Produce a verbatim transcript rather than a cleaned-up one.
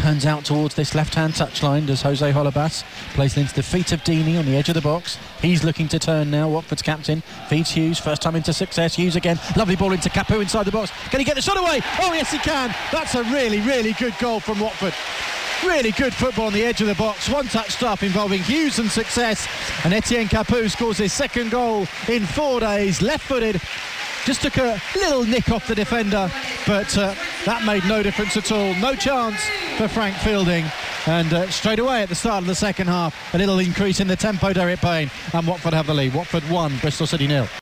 turns out towards this left-hand touchline. Does Jose Holebas plays it into the feet of Deeney on the edge of the box. He's looking to turn now. Watford's captain feeds Hughes, first time into success. Hughes again, lovely ball into Capoue inside the box. Can he get the shot away? Oh yes, he can. That's a really, really good goal from Watford. Really good football on the edge of the box. One touch stuff involving Hughes and success. And Etienne Capoue scores his second goal in four days. Left-footed. Just took a little nick off the defender, but uh, that made no difference at all. No chance for Frank Fielding. And uh, straight away at the start of the second half, a little increase in the tempo, Derek Payne. And Watford have the lead. Watford one, Bristol City nil.